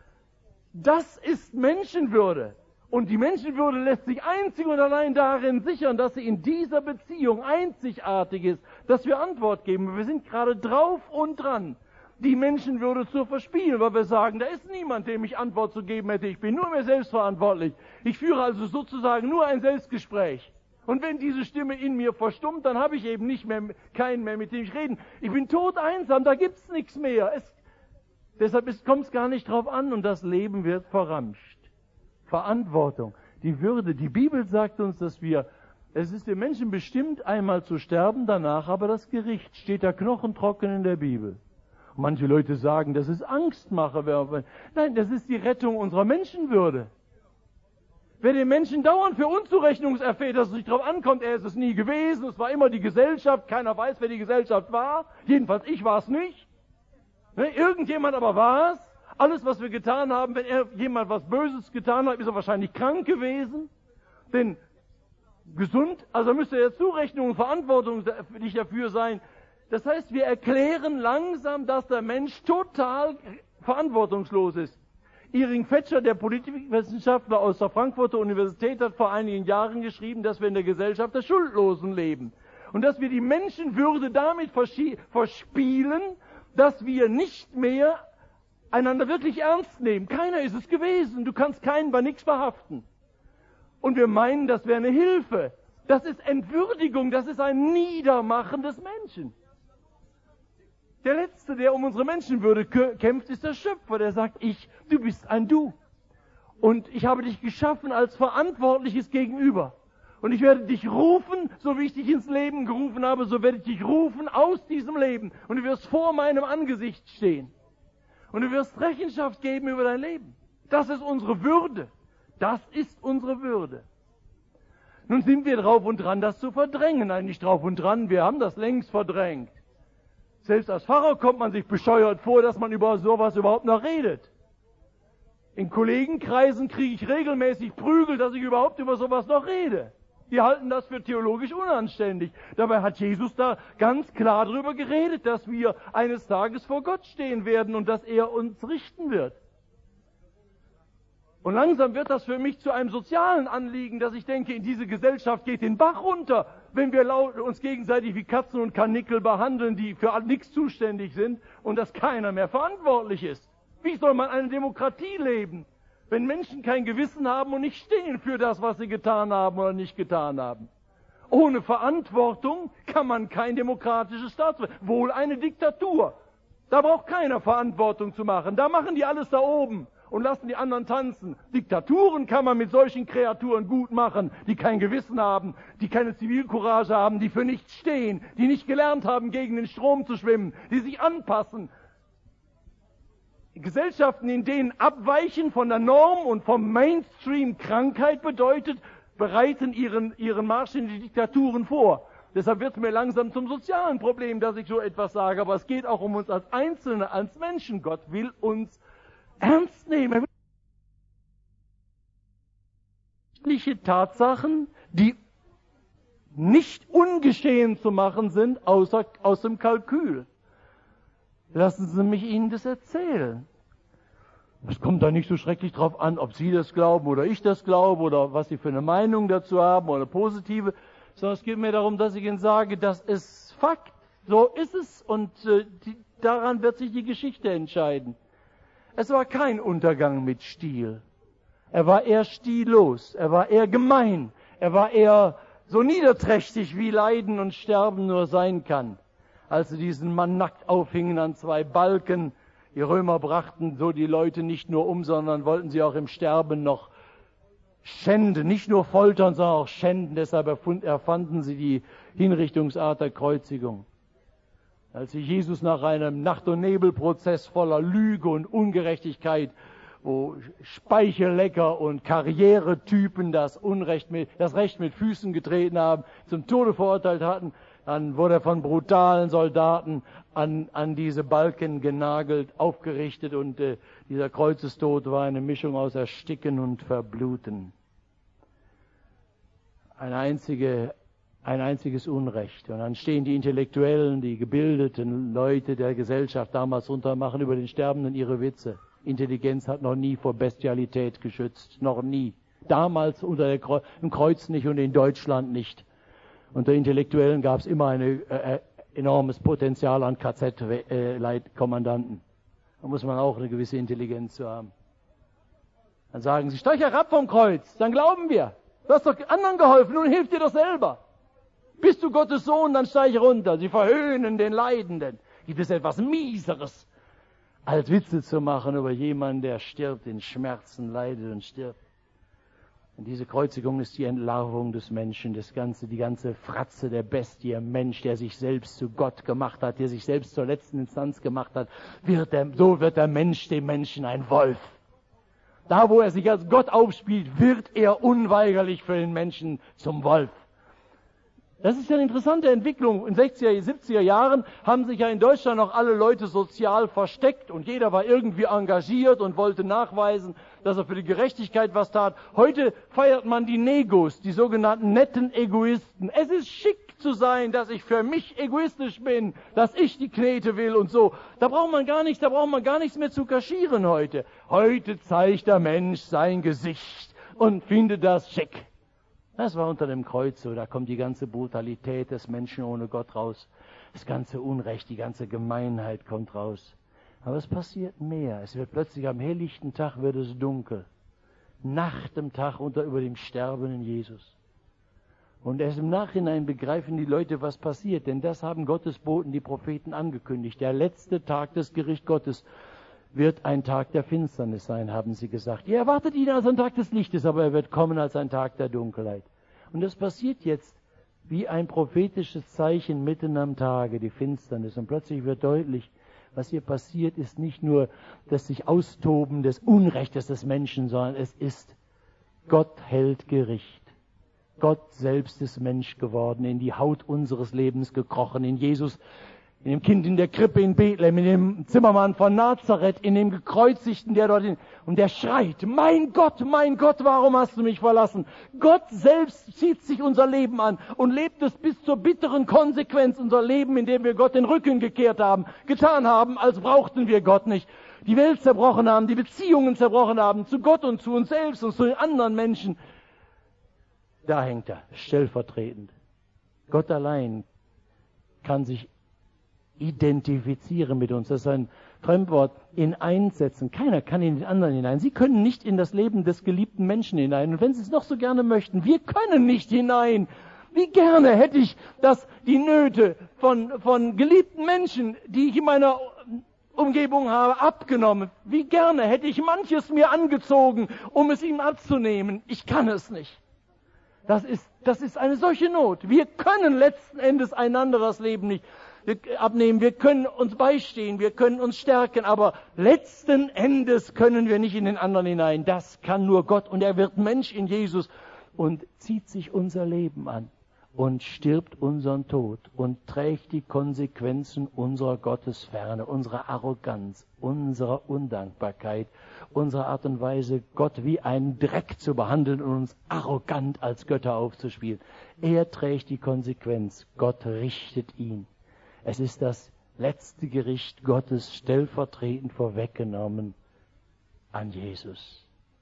Das ist Menschenwürde. Und die Menschenwürde lässt sich einzig und allein darin sichern, dass sie in dieser Beziehung einzigartig ist, dass wir Antwort geben. Wir sind gerade drauf und dran, die Menschenwürde zu verspielen, weil wir sagen, da ist niemand, dem ich Antwort zu geben hätte. Ich bin nur mir selbst verantwortlich. Ich führe also sozusagen nur ein Selbstgespräch. Und wenn diese Stimme in mir verstummt, dann habe ich eben nicht mehr, keinen mehr, mit dem ich reden. Ich bin todeinsam, da gibt's nichts mehr. Es, deshalb kommt es gar nicht drauf an und das Leben wird verramscht. Verantwortung, die Würde. Die Bibel sagt uns, dass wir, es ist dem Menschen bestimmt, einmal zu sterben, danach aber das Gericht. Steht da knochentrocken in der Bibel. Und manche Leute sagen, das ist Angstmache. Nein, das ist die Rettung unserer Menschenwürde. Wer den Menschen dauernd für Unzurechnung erfährt, dass es nicht darauf ankommt, er ist es nie gewesen, es war immer die Gesellschaft, keiner weiß, wer die Gesellschaft war, jedenfalls ich war es nicht. Ne? Irgendjemand aber war es. Alles, was wir getan haben, wenn er jemand was Böses getan hat, ist er wahrscheinlich krank gewesen. Denn gesund, also müsste er Zurechnung und Verantwortung nicht dafür sein. Das heißt, wir erklären langsam, dass der Mensch total verantwortungslos ist. Iring Fetscher, der Politikwissenschaftler aus der Frankfurter Universität, hat vor einigen Jahren geschrieben, dass wir in der Gesellschaft der Schuldlosen leben. Und dass wir die Menschenwürde damit verspielen, dass wir nicht mehr einander wirklich ernst nehmen. Keiner ist es gewesen. Du kannst keinen bei nichts verhaften. Und wir meinen, das wäre eine Hilfe. Das ist Entwürdigung, das ist ein Niedermachen des Menschen. Der Letzte, der um unsere Menschenwürde kämpft, ist der Schöpfer, der sagt, ich, du bist ein Du. Und ich habe dich geschaffen als verantwortliches Gegenüber. Und ich werde dich rufen, so wie ich dich ins Leben gerufen habe, so werde ich dich rufen aus diesem Leben. Und du wirst vor meinem Angesicht stehen. Und du wirst Rechenschaft geben über dein Leben. Das ist unsere Würde. Das ist unsere Würde. Nun sind wir drauf und dran, das zu verdrängen. Nein, nicht drauf und dran, wir haben das längst verdrängt. Selbst als Pfarrer kommt man sich bescheuert vor, dass man über sowas überhaupt noch redet. In Kollegenkreisen kriege ich regelmäßig Prügel, dass ich überhaupt über sowas noch rede. Die halten das für theologisch unanständig. Dabei hat Jesus da ganz klar darüber geredet, dass wir eines Tages vor Gott stehen werden und dass er uns richten wird. Und langsam wird das für mich zu einem sozialen Anliegen, dass ich denke, in diese Gesellschaft geht den Bach runter, wenn wir laut, uns gegenseitig wie Katzen und Karnickel behandeln, die für nichts zuständig sind und dass keiner mehr verantwortlich ist. Wie soll man eine Demokratie leben, wenn Menschen kein Gewissen haben und nicht stehen für das, was sie getan haben oder nicht getan haben? Ohne Verantwortung kann man kein demokratisches Staat sein, wohl eine Diktatur. Da braucht keiner Verantwortung zu machen. Da machen die alles da oben und lassen die anderen tanzen. Diktaturen kann man mit solchen Kreaturen gut machen, die kein Gewissen haben, die keine Zivilcourage haben, die für nichts stehen, die nicht gelernt haben, gegen den Strom zu schwimmen, die sich anpassen. Gesellschaften, in denen Abweichen von der Norm und vom Mainstream Krankheit bedeutet, bereiten ihren, ihren Marsch in die Diktaturen vor. Deshalb wird es mir langsam zum sozialen Problem, dass ich so etwas sage. Aber es geht auch um uns als Einzelne, als Menschen. Gott will uns ernst nehmen. Tatsachen, die nicht ungeschehen zu machen sind, außer aus dem Kalkül. Lassen Sie mich Ihnen das erzählen. Es kommt da nicht so schrecklich drauf an, ob Sie das glauben oder ich das glaube oder was Sie für eine Meinung dazu haben oder positive, sondern es geht mir darum, dass ich Ihnen sage, das ist Fakt. So ist es und äh, die, daran wird sich die Geschichte entscheiden. Es war kein Untergang mit Stil. Er war eher stillos, er war eher gemein, er war eher so niederträchtig, wie Leiden und Sterben nur sein kann. Als sie diesen Mann nackt aufhingen an zwei Balken, die Römer brachten so die Leute nicht nur um, sondern wollten sie auch im Sterben noch schänden, nicht nur foltern, sondern auch schänden. Deshalb erfanden sie die Hinrichtungsart der Kreuzigung. Als sie Jesus nach einem Nacht- und Nebelprozess voller Lüge und Ungerechtigkeit, wo Speichellecker und Karrieretypen das Unrecht mit, das Recht mit Füßen getreten haben, zum Tode verurteilt hatten, dann wurde er von brutalen Soldaten an, an diese Balken genagelt, aufgerichtet und äh, dieser Kreuzestod war eine Mischung aus Ersticken und Verbluten. Eine einzige Ein einziges Unrecht. Und dann stehen die Intellektuellen, die gebildeten Leute der Gesellschaft damals runter, machen über den Sterbenden ihre Witze. Intelligenz hat noch nie vor Bestialität geschützt. Noch nie. Damals unter der Kreu- im Kreuz nicht und in Deutschland nicht. Unter Intellektuellen gab es immer ein äh, enormes Potenzial an K Z-Leitkommandanten. Da muss man auch eine gewisse Intelligenz zu haben. Dann sagen sie, steig herab vom Kreuz, dann glauben wir. Du hast doch anderen geholfen, nun hilf dir doch selber. Bist du Gottes Sohn, dann steig runter. Sie verhöhnen den Leidenden. Gibt es etwas Mieseres, als Witze zu machen über jemanden, der stirbt, in Schmerzen leidet und stirbt. Und diese Kreuzigung ist die Entlarvung des Menschen, das ganze, die ganze Fratze der Bestie, der Mensch, der sich selbst zu Gott gemacht hat, der sich selbst zur letzten Instanz gemacht hat, wird der, so wird der Mensch dem Menschen ein Wolf. Da, wo er sich als Gott aufspielt, wird er unweigerlich für den Menschen zum Wolf. Das ist ja eine interessante Entwicklung. In sechziger, siebziger Jahren haben sich ja in Deutschland noch alle Leute sozial versteckt und jeder war irgendwie engagiert und wollte nachweisen, dass er für die Gerechtigkeit was tat. Heute feiert man die Negos, die sogenannten netten Egoisten. Es ist schick zu sein, dass ich für mich egoistisch bin, dass ich die Knete will und so. Da braucht man gar nicht, da braucht man gar nichts mehr zu kaschieren heute. Heute zeigt der Mensch sein Gesicht und findet das schick. Das war unter dem Kreuz so, da kommt die ganze Brutalität des Menschen ohne Gott raus. Das ganze Unrecht, die ganze Gemeinheit kommt raus. Aber es passiert mehr. Es wird plötzlich am helllichten Tag wird es dunkel. Nach dem Tag unter über dem sterbenden Jesus. Und erst im Nachhinein begreifen die Leute, was passiert. Denn das haben Gottes Boten, die Propheten, angekündigt. Der letzte Tag des Gerichts Gottes wird ein Tag der Finsternis sein, haben sie gesagt. Ihr erwartet ihn als ein Tag des Lichtes, aber er wird kommen als ein Tag der Dunkelheit. Und das passiert jetzt wie ein prophetisches Zeichen mitten am Tage, die Finsternis. Und plötzlich wird deutlich, was hier passiert, ist nicht nur das sich Austoben des Unrechtes des Menschen, sondern es ist, Gott hält Gericht. Gott selbst ist Mensch geworden, in die Haut unseres Lebens gekrochen, in Jesus, in dem Kind in der Krippe in Bethlehem, in dem Zimmermann von Nazareth, in dem Gekreuzigten, der dort in, und der schreit, mein Gott, mein Gott, warum hast du mich verlassen? Gott selbst zieht sich unser Leben an und lebt es bis zur bitteren Konsequenz, unser Leben, indem wir Gott den Rücken gekehrt haben, getan haben, als brauchten wir Gott nicht. die Welt zerbrochen haben, die Beziehungen zerbrochen haben, zu Gott und zu uns selbst und zu den anderen Menschen. Da hängt er, stellvertretend. Gott allein kann sich identifizieren mit uns. Das ist ein Fremdwort, in einsetzen. Keiner kann in den anderen hinein. Sie können nicht in das Leben des geliebten Menschen hinein. Und wenn Sie es noch so gerne möchten, wir können nicht hinein. Wie gerne hätte ich, dass die Nöte von, von geliebten Menschen, die ich in meiner Umgebung habe, abgenommen. Wie gerne hätte ich manches mir angezogen, um es ihm abzunehmen. Ich kann es nicht. Das ist, das ist eine solche Not. Wir können letzten Endes einander das Leben nicht abnehmen. Wir können uns beistehen, wir können uns stärken, aber letzten Endes können wir nicht in den anderen hinein. Das kann nur Gott, und er wird Mensch in Jesus und zieht sich unser Leben an und stirbt unseren Tod und trägt die Konsequenzen unserer Gottesferne, unserer Arroganz, unserer Undankbarkeit, unserer Art und Weise, Gott wie einen Dreck zu behandeln und uns arrogant als Götter aufzuspielen. Er trägt die Konsequenz, Gott richtet ihn. Es ist das letzte Gericht Gottes stellvertretend vorweggenommen an Jesus.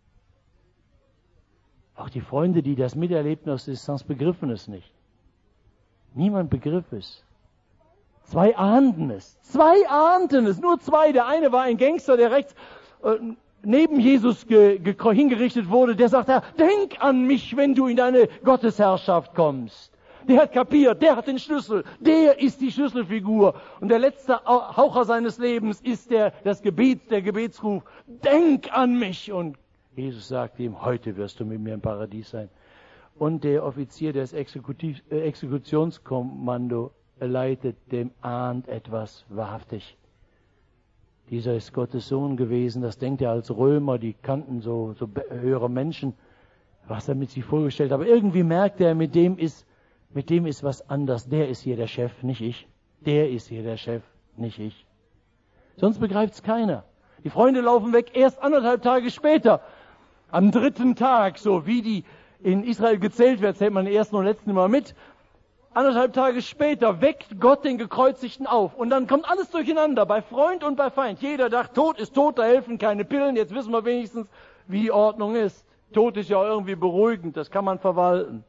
Auch die Freunde, die das miterlebten aus Distanz, begriffen es nicht. Niemand begriff es. Zwei ahnten es. Zwei ahnten es. Nur zwei. Der eine war ein Gangster, der rechts äh, neben Jesus ge, ge, hingerichtet wurde. Der sagte, denk an mich, wenn du in deine Gottesherrschaft kommst. Der hat kapiert, der hat den Schlüssel, der ist die Schlüsselfigur. Und der letzte Haucher seines Lebens ist der, das Gebet, der Gebetsruf, denk an mich. Und Jesus sagt ihm, heute wirst du mit mir im Paradies sein. Und der Offizier, der das Exekutiv, äh, Exekutionskommando leitet, dem ahnt etwas wahrhaftig. Dieser ist Gottes Sohn gewesen, das denkt er als Römer, die kannten so, so höhere Menschen, was er mit sich vorgestellt hat. Aber irgendwie merkt er, mit dem ist Mit dem ist was anders. Der ist hier der Chef, nicht ich. Der ist hier der Chef, nicht ich. Sonst begreift's keiner. Die Freunde laufen weg, erst anderthalb Tage später. Am dritten Tag, so wie die in Israel gezählt wird, zählt man den ersten und letzten immer mit. Anderthalb Tage später weckt Gott den Gekreuzigten auf. Und dann kommt alles durcheinander, bei Freund und bei Feind. Jeder dachte, Tod ist tot, da helfen keine Pillen. Jetzt wissen wir wenigstens, wie die Ordnung ist. Tod ist ja irgendwie beruhigend, das kann man verwalten.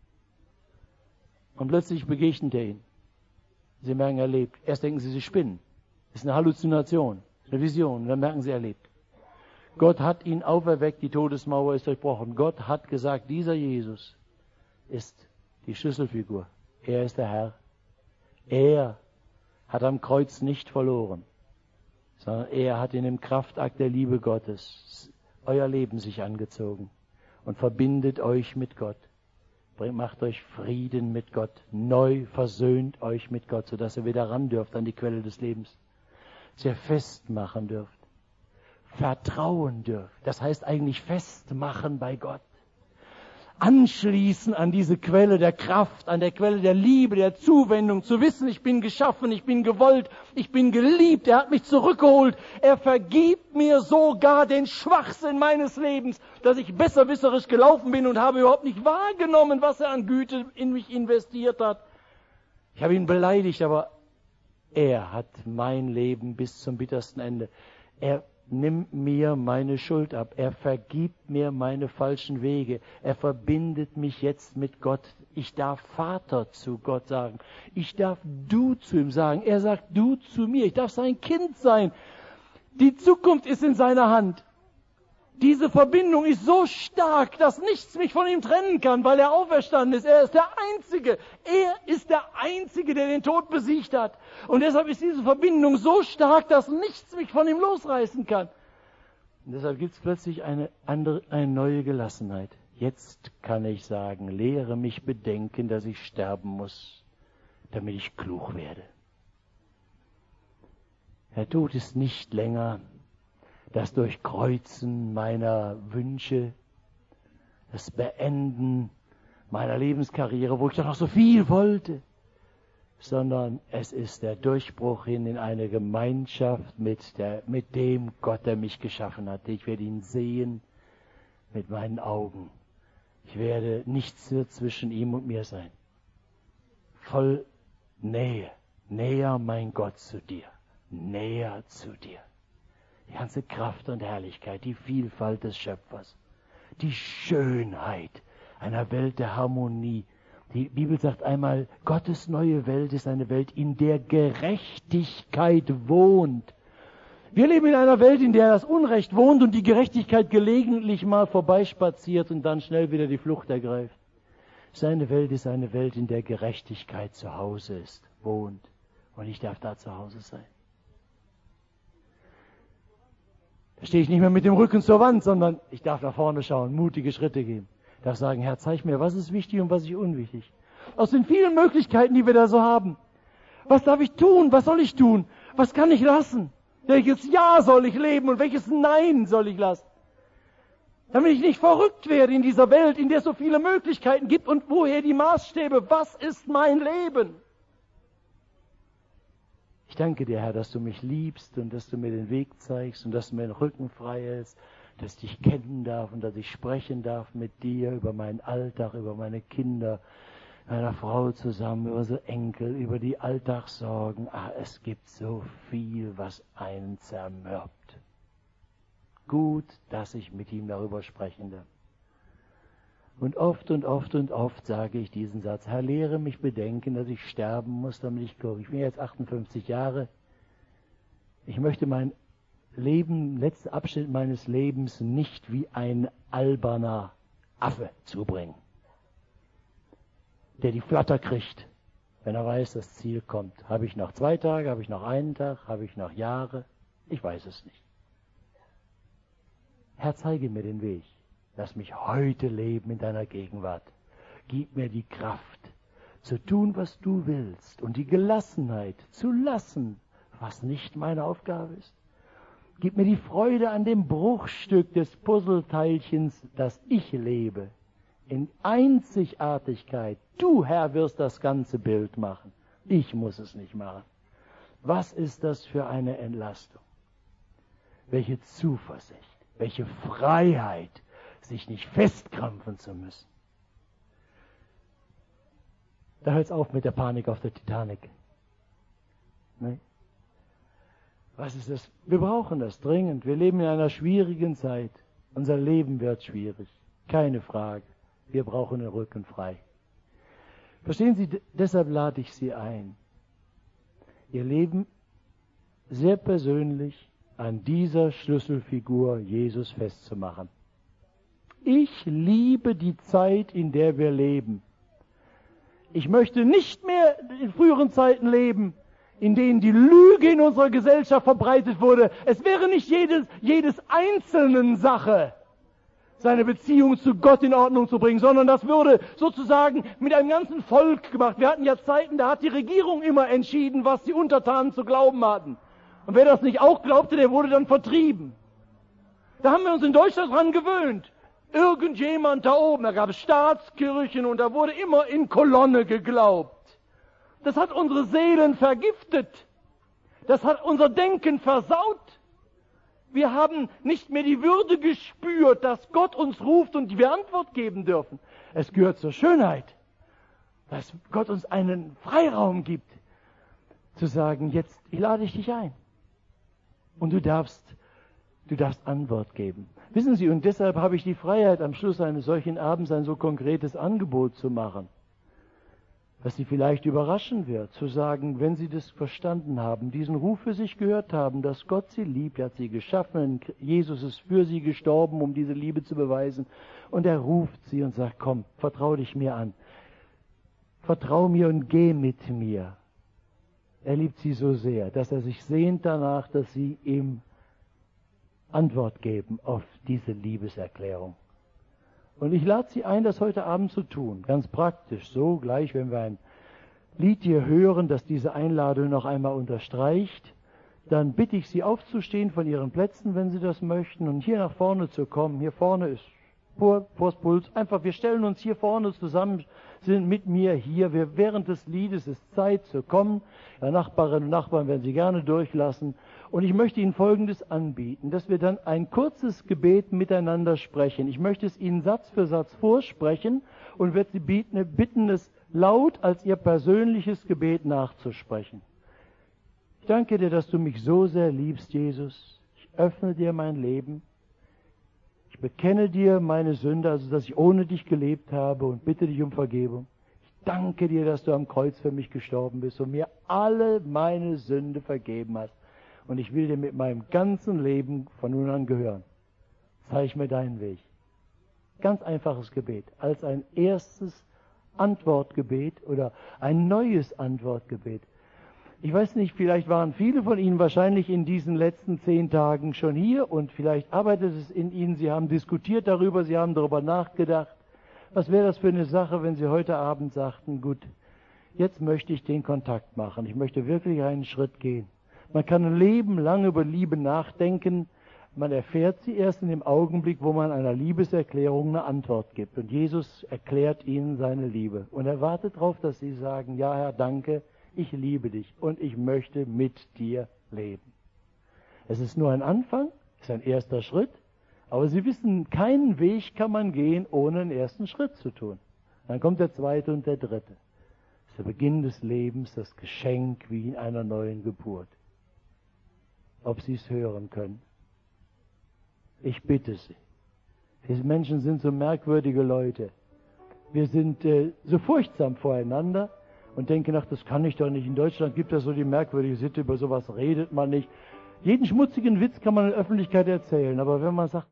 Und plötzlich begegnet er ihn. Sie merken, er lebt. Erst denken sie, sie spinnen. Das ist eine Halluzination, eine Vision. Und dann merken sie, er lebt. Gott hat ihn auferweckt, die Todesmauer ist durchbrochen. Gott hat gesagt, dieser Jesus ist die Schlüsselfigur. Er ist der Herr. Er hat am Kreuz nicht verloren, sondern er hat in dem Kraftakt der Liebe Gottes euer Leben sich angezogen und verbindet euch mit Gott. Macht euch Frieden mit Gott, neu versöhnt euch mit Gott, sodass ihr wieder ran dürft an die Quelle des Lebens. Dass ihr festmachen dürft, vertrauen dürft. Das heißt eigentlich festmachen bei Gott. Anschließen an diese Quelle der Kraft, an der Quelle der Liebe, der Zuwendung, zu wissen, ich bin geschaffen, ich bin gewollt, ich bin geliebt, er hat mich zurückgeholt, er vergibt mir sogar den Schwachsinn meines Lebens, dass ich besserwisserisch gelaufen bin und habe überhaupt nicht wahrgenommen, was er an Güte in mich investiert hat. Ich habe ihn beleidigt, aber er hat mein Leben bis zum bittersten Ende. Er nimmt mir meine Schuld ab. Er vergibt mir meine falschen Wege. Er verbindet mich jetzt mit Gott. Ich darf Vater zu Gott sagen. Ich darf du zu ihm sagen. Er sagt du zu mir. Ich darf sein Kind sein. Die Zukunft ist in seiner Hand. Diese Verbindung ist so stark, dass nichts mich von ihm trennen kann, weil er auferstanden ist. Er ist der Einzige. Er ist der Einzige, der den Tod besiegt hat. Und deshalb ist diese Verbindung so stark, dass nichts mich von ihm losreißen kann. Und deshalb gibt es plötzlich eine andere, eine neue Gelassenheit. Jetzt kann ich sagen, lehre mich bedenken, dass ich sterben muss, damit ich klug werde. Der Tod ist nicht länger das Durchkreuzen meiner Wünsche, das Beenden meiner Lebenskarriere, wo ich doch noch so viel wollte, sondern es ist der Durchbruch hin in eine Gemeinschaft mit, der, mit dem Gott, der mich geschaffen hat. Ich werde ihn sehen mit meinen Augen. Ich werde, nichts wird zwischen ihm und mir sein. Voll Nähe, näher mein Gott zu dir, näher zu dir. Die ganze Kraft und Herrlichkeit, die Vielfalt des Schöpfers, die Schönheit einer Welt der Harmonie. Die Bibel sagt einmal, Gottes neue Welt ist eine Welt, in der Gerechtigkeit wohnt. Wir leben in einer Welt, in der das Unrecht wohnt und die Gerechtigkeit gelegentlich mal vorbeispaziert und dann schnell wieder die Flucht ergreift. Seine Welt ist eine Welt, in der Gerechtigkeit zu Hause ist, wohnt. Und ich darf da zu Hause sein. Da stehe ich nicht mehr mit dem Rücken zur Wand, sondern ich darf nach vorne schauen, mutige Schritte gehen. Ich darf sagen, Herr, zeig mir, was ist wichtig und was ist unwichtig. Aus den vielen Möglichkeiten, die wir da so haben. Was darf ich tun? Was soll ich tun? Was kann ich lassen? Welches Ja soll ich leben und welches Nein soll ich lassen? Damit ich nicht verrückt werde in dieser Welt, in der es so viele Möglichkeiten gibt und woher die Maßstäbe? Was ist mein Leben? Ich danke dir, Herr, dass du mich liebst und dass du mir den Weg zeigst und dass du mir den Rücken frei hältst, dass ich dich kennen darf und dass ich sprechen darf mit dir über meinen Alltag, über meine Kinder, meiner Frau zusammen, über unsere Enkel, über die Alltagssorgen. Ah, es gibt so viel, was einen zermürbt. Gut, dass ich mit ihm darüber sprechen darf. Und oft und oft und oft sage ich diesen Satz, Herr, lehre mich bedenken, dass ich sterben muss, damit ich glaube. Ich bin jetzt achtundfünfzig Jahre. Ich möchte mein Leben, letzten Abschnitt meines Lebens nicht wie ein alberner Affe zubringen, der die Flatter kriegt, wenn er weiß, das Ziel kommt. Habe ich noch zwei Tage, habe ich noch einen Tag, habe ich noch Jahre? Ich weiß es nicht. Herr, zeige mir den Weg. Lass mich heute leben in deiner Gegenwart. Gib mir die Kraft, zu tun, was du willst, und die Gelassenheit, zu lassen, was nicht meine Aufgabe ist. Gib mir die Freude an dem Bruchstück des Puzzleteilchens, das ich lebe, in Einzigartigkeit. Du, Herr, wirst das ganze Bild machen. Ich muss es nicht machen. Was ist das für eine Entlastung? Welche Zuversicht, welche Freiheit, sich nicht festkrampfen zu müssen. Da hört es auf mit der Panik auf der Titanic. Ne? Was ist das? Wir brauchen das dringend. Wir leben in einer schwierigen Zeit. Unser Leben wird schwierig. Keine Frage. Wir brauchen den Rücken frei. Verstehen Sie, deshalb lade ich Sie ein, Ihr Leben sehr persönlich an dieser Schlüsselfigur Jesus festzumachen. Ich liebe die Zeit, in der wir leben. Ich möchte nicht mehr in früheren Zeiten leben, in denen die Lüge in unserer Gesellschaft verbreitet wurde. Es wäre nicht jedes, jedes Einzelnen Sache, seine Beziehung zu Gott in Ordnung zu bringen, sondern das würde sozusagen mit einem ganzen Volk gemacht. Wir hatten ja Zeiten, da hat die Regierung immer entschieden, was die Untertanen zu glauben hatten. Und wer das nicht auch glaubte, der wurde dann vertrieben. Da haben wir uns in Deutschland dran gewöhnt. Irgendjemand da oben, da gab es Staatskirchen und da wurde immer in Kolonne geglaubt. Das hat unsere Seelen vergiftet. Das hat unser Denken versaut. Wir haben nicht mehr die Würde gespürt, dass Gott uns ruft und wir Antwort geben dürfen. Es gehört zur Schönheit, dass Gott uns einen Freiraum gibt, zu sagen, jetzt lade ich dich ein. Und du darfst, du darfst Antwort geben. Wissen Sie, und deshalb habe ich die Freiheit, am Schluss eines solchen Abends ein so konkretes Angebot zu machen, was Sie vielleicht überraschen wird, zu sagen, wenn Sie das verstanden haben, diesen Ruf für sich gehört haben, dass Gott Sie liebt, er hat Sie geschaffen, Jesus ist für Sie gestorben, um diese Liebe zu beweisen, und er ruft Sie und sagt, komm, vertrau dich mir an, vertrau mir und geh mit mir. Er liebt Sie so sehr, dass er sich sehnt danach, dass Sie ihm Antwort geben auf diese Liebeserklärung. Und ich lade Sie ein, das heute Abend zu tun, ganz praktisch, so gleich, wenn wir ein Lied hier hören, das diese Einladung noch einmal unterstreicht, dann bitte ich Sie aufzustehen von Ihren Plätzen, wenn Sie das möchten, und hier nach vorne zu kommen. Hier vorne ist vor, vors Pult. Einfach, wir stellen uns hier vorne zusammen, sind mit mir hier. Wir, während des Liedes ist Zeit zu kommen. Ja, Nachbarinnen und Nachbarn werden Sie gerne durchlassen. Und ich möchte Ihnen Folgendes anbieten, dass wir dann ein kurzes Gebet miteinander sprechen. Ich möchte es Ihnen Satz für Satz vorsprechen und werde Sie bitten, es laut als Ihr persönliches Gebet nachzusprechen. Ich danke dir, dass du mich so sehr liebst, Jesus. Ich öffne dir mein Leben. Ich bekenne dir meine Sünde, also dass ich ohne dich gelebt habe und bitte dich um Vergebung. Ich danke dir, dass du am Kreuz für mich gestorben bist und mir alle meine Sünde vergeben hast. Und ich will dir mit meinem ganzen Leben von nun an gehören. Zeig mir deinen Weg. Ganz einfaches Gebet. Als ein erstes Antwortgebet oder ein neues Antwortgebet. Ich weiß nicht, vielleicht waren viele von Ihnen wahrscheinlich in diesen letzten zehn Tagen schon hier und vielleicht arbeitet es in Ihnen. Sie haben diskutiert darüber, Sie haben darüber nachgedacht. Was wäre das für eine Sache, wenn Sie heute Abend sagten, gut, jetzt möchte ich den Kontakt machen. Ich möchte wirklich einen Schritt gehen. Man kann ein Leben lang über Liebe nachdenken. Man erfährt sie erst in dem Augenblick, wo man einer Liebeserklärung eine Antwort gibt. Und Jesus erklärt ihnen seine Liebe. Und er wartet darauf, dass sie sagen, ja Herr, danke, ich liebe dich und ich möchte mit dir leben. Es ist nur ein Anfang, es ist ein erster Schritt, aber Sie wissen, keinen Weg kann man gehen, ohne einen ersten Schritt zu tun. Dann kommt der zweite und der dritte. Das ist der Beginn des Lebens, das Geschenk wie in einer neuen Geburt. Ob Sie es hören können. Ich bitte Sie. Diese Menschen sind so merkwürdige Leute. Wir sind äh, so furchtsam voreinander und denken, ach, das kann ich doch nicht. In Deutschland gibt es so die merkwürdige Sitte, über sowas redet man nicht. Jeden schmutzigen Witz kann man in der Öffentlichkeit erzählen, aber wenn man sagt,